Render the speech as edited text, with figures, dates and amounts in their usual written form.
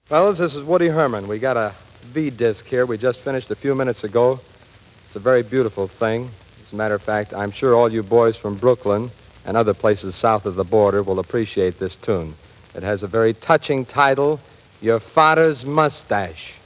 Fellas, this is Woody Herman. We got a V-disc here we just finished a few minutes ago. It's a very beautiful thing. As a matter of fact, I'm sure all you boys from Brooklyn and other places south of the border will appreciate this tune. It has a very touching title, Your Father's Mustache.